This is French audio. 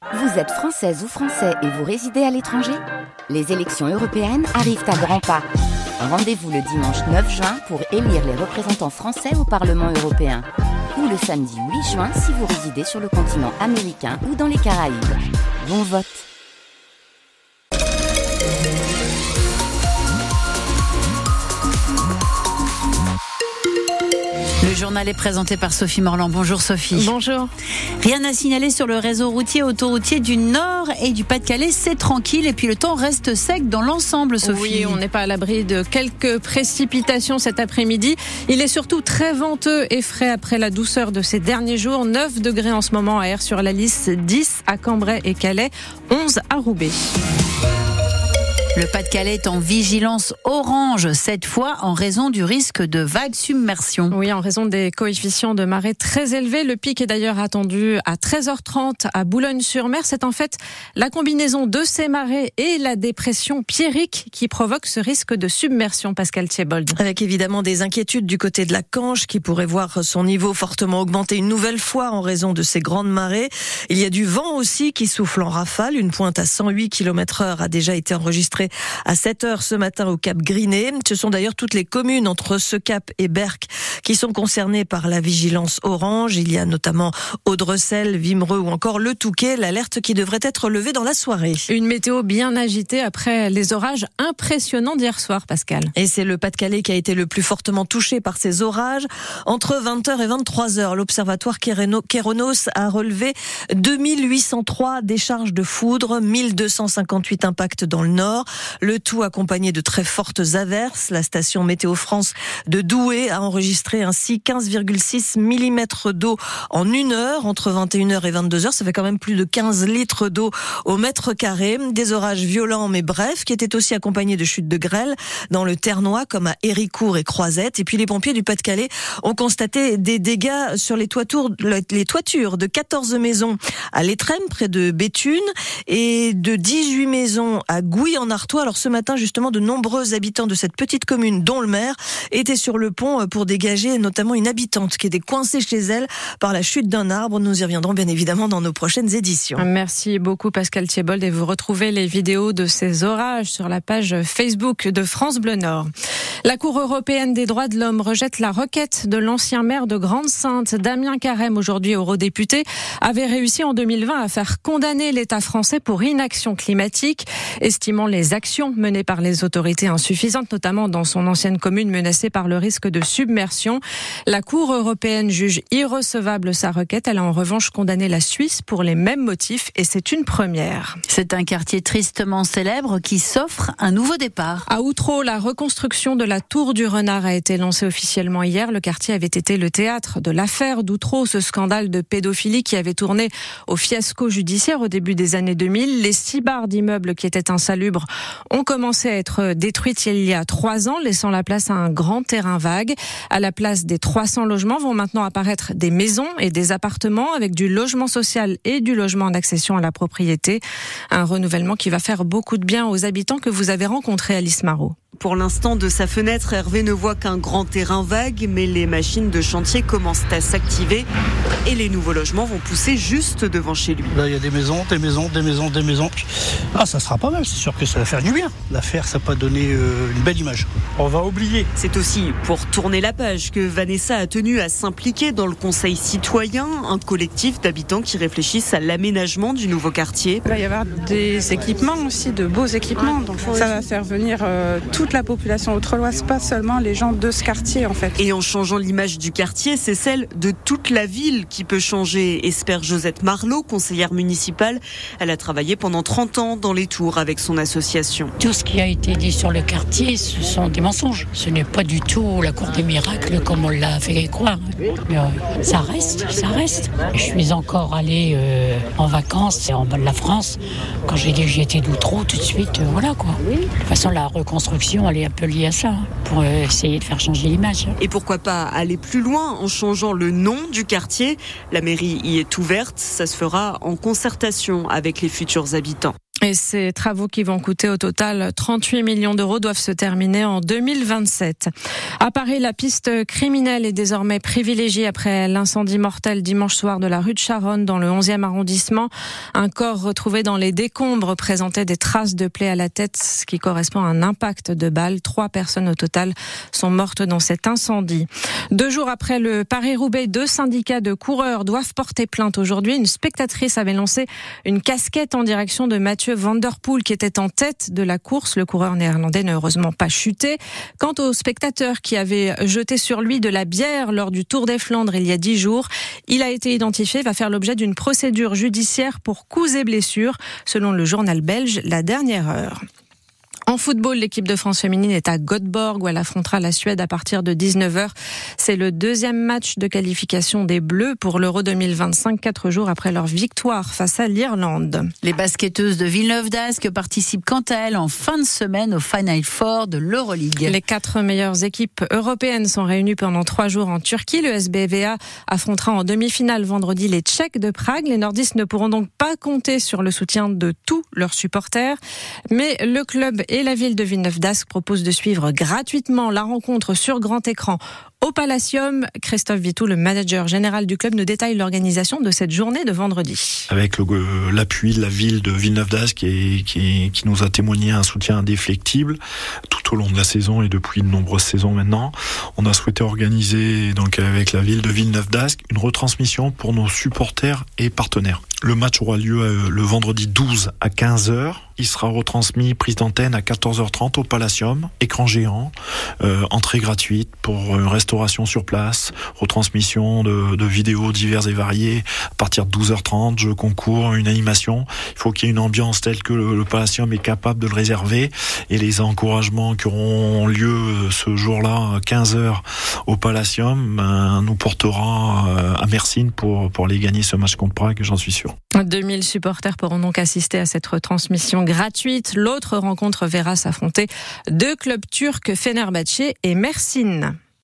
Vous êtes française ou français et vous résidez à l'étranger ? Les élections européennes arrivent à grands pas. Rendez-vous le dimanche 9 juin pour élire les représentants français au Parlement européen. Ou le samedi 8 juin si vous résidez sur le continent américain ou dans les Caraïbes. Bon vote! Le journal est présenté par Sophie Morland. Bonjour Sophie. Bonjour. Rien à signaler sur le réseau routier autoroutier du Nord et du Pas-de-Calais. C'est tranquille et puis le temps reste sec dans l'ensemble, Sophie. Oui, on n'est pas à l'abri de quelques précipitations cet après-midi. Il est surtout très venteux et frais après la douceur de ces derniers jours. 9 degrés en ce moment à Aire-sur-la-Lys, 10 à Cambrai et Calais, 11 à Roubaix. Le Pas-de-Calais est en vigilance orange, cette fois en raison du risque de vague submersion. Oui, en raison des coefficients de marée très élevés. Le pic est d'ailleurs attendu à 13h30 à Boulogne-sur-Mer. C'est en fait la combinaison de ces marées et la dépression Pierrick qui provoque ce risque de submersion, Pascal Thiebold. Avec évidemment des inquiétudes du côté de la Canche qui pourrait voir son niveau fortement augmenter une nouvelle fois en raison de ces grandes marées. Il y a du vent aussi qui souffle en rafale. Une pointe à 108 km/h a déjà été enregistrée à 7h ce matin au Cap Griné. Ce sont d'ailleurs toutes les communes entre ce cap et Berck qui sont concernées par la vigilance orange. Il y a notamment Audrecel, Vimereux ou encore Le Touquet, l'alerte qui devrait être levée dans la soirée. Une météo bien agitée après les orages impressionnants d'hier soir, Pascal. Et c'est le Pas-de-Calais qui a été le plus fortement touché par ces orages. Entre 20h et 23h, l'observatoire Kéronos a relevé 2803 décharges de foudre, 1258 impacts dans le nord. Le tout accompagné de très fortes averses. La station Météo France de Douai a enregistré ainsi 15,6 mm d'eau en 1 heure, entre 21h et 22h. Ça fait quand même plus de 15 litres d'eau au mètre carré. Des orages violents mais brefs qui étaient aussi accompagnés de chutes de grêle dans le Ternois comme à Héricourt et Croisette. Et puis les pompiers du Pas-de-Calais ont constaté des dégâts sur les toitures de 14 maisons à l'Étrême près de Béthune et de 18 maisons à Gouy-en-Artois. Alors ce matin, justement, de nombreux habitants de cette petite commune, dont le maire, étaient sur le pont pour dégager notamment une habitante qui était coincée chez elle par la chute d'un arbre. Nous y reviendrons bien évidemment dans nos prochaines éditions. Merci beaucoup Pascal Thiebold et vous retrouvez les vidéos de ces orages sur la page Facebook de France Bleu Nord. La Cour européenne des droits de l'homme rejette la requête de l'ancien maire de Grande-Synthe, Damien Carême, aujourd'hui eurodéputé, avait réussi en 2020 à faire condamner l'État français pour inaction climatique, estimant les actions menées par les autorités insuffisantes, notamment dans son ancienne commune menacée par le risque de submersion. La Cour européenne juge irrecevable sa requête. Elle a en revanche condamné la Suisse pour les mêmes motifs et c'est une première. C'est un quartier tristement célèbre qui s'offre un nouveau départ. À Outreau, la reconstruction de la Tour du Renard a été lancée officiellement hier. Le quartier avait été le théâtre de l'affaire d'Outreau, ce scandale de pédophilie qui avait tourné au fiasco judiciaire au début des années 2000. Les 6 barres d'immeubles qui étaient insalubres ont commencé à être détruites il y a 3 ans, laissant la place à un grand terrain vague. À la place des 300 logements vont maintenant apparaître des maisons et des appartements avec du logement social et du logement en accession à la propriété. Un renouvellement qui va faire beaucoup de bien aux habitants que vous avez rencontrés, Alice Marot. Pour l'instant, de sa fenêtre, Hervé ne voit qu'un grand terrain vague, mais les machines de chantier commencent à s'activer et les nouveaux logements vont pousser juste devant chez lui. Là, il y a des maisons. Ah, ça sera pas mal, c'est sûr que ça va faire du bien. L'affaire, ça va donner une belle image. On va oublier. C'est aussi pour tourner la page que Vanessa a tenu à s'impliquer dans le Conseil citoyen, un collectif d'habitants qui réfléchissent à l'aménagement du nouveau quartier. Il va y avoir des équipements aussi, de beaux équipements. Donc ça va faire venir toute la population autrelloise, pas seulement les gens de ce quartier en fait. Et en changeant l'image du quartier, c'est celle de toute la ville qui peut changer, espère Josette Marlot, conseillère municipale. Elle a travaillé pendant 30 ans dans les Tours avec son association. Tout ce qui a été dit sur le quartier, ce sont des mensonges. Ce n'est pas du tout la cour des miracles comme on l'a fait croire. Mais ça reste. Je suis encore allée en vacances en bas de la France. Quand j'ai dit que j'étais d'Outreau, tout de suite, voilà quoi. De toute façon, la reconstruction, elle est un peu liée à ça, pour essayer de faire changer l'image. Et pourquoi pas aller plus loin en changeant le nom du quartier. La mairie y est ouverte, ça se fera en concertation avec les futurs habitants. Et ces travaux qui vont coûter au total 38 millions d'euros doivent se terminer en 2027. À Paris, la piste criminelle est désormais privilégiée après l'incendie mortel dimanche soir de la rue de Charonne dans le 11e arrondissement. Un corps retrouvé dans les décombres présentait des traces de plaies à la tête, ce qui correspond à un impact de balle. 3 personnes au total sont mortes dans cet incendie. 2 jours après le Paris-Roubaix, 2 syndicats de coureurs doivent porter plainte aujourd'hui. Une spectatrice avait lancé une casquette en direction de Mathieu Van Der Poel qui était en tête de la course. Le coureur néerlandais n'a heureusement pas chuté. Quant au spectateur qui avait jeté sur lui de la bière lors du Tour des Flandres il y a 10 jours, il a été identifié, va faire l'objet d'une procédure judiciaire pour coups et blessures, selon le journal belge La Dernière Heure. En football, l'équipe de France féminine est à Göteborg où elle affrontera la Suède à partir de 19h. C'est le 2e match de qualification des Bleus pour l'Euro 2025, 4 jours après leur victoire face à l'Irlande. Les basketteuses de Villeneuve d'Ascq participent quant à elles en fin de semaine au Final Four de l'Euroleague. Les 4 meilleures équipes européennes sont réunies pendant 3 jours en Turquie. Le SBVA affrontera en demi-finale vendredi les Tchèques de Prague. Les nordistes ne pourront donc pas compter sur le soutien de tous leurs supporters. Mais le club et la ville de Villeneuve d'Ascq proposent de suivre gratuitement la rencontre sur grand écran au Palacium. Christophe Vitou, le manager général du club, nous détaille l'organisation de cette journée de vendredi. Avec l'appui de la ville de Villeneuve d'Ascq qui nous a témoigné un soutien indéfectible tout au long de la saison et depuis de nombreuses saisons maintenant, on a souhaité organiser donc avec la ville de Villeneuve d'Ascq une retransmission pour nos supporters et partenaires. Le match aura lieu le vendredi 12 à 15h. Il sera retransmis, prise d'antenne à 14h30 au Palacium, écran géant, entrée gratuite pour une restauration sur place, retransmission de vidéos diverses et variées à partir de 12h30, jeux concours, une animation. Il faut qu'il y ait une ambiance telle que le Palacium est capable de le réserver et les encouragements qui auront lieu ce jour-là à 15h au Palacium nous portera à Mersin pour aller gagner ce match contre Prague, j'en suis sûr. 2000 supporters pourront donc assister à cette retransmission gratuite. L'autre rencontre verra s'affronter 2 clubs turcs, Fenerbahçe et Mersin.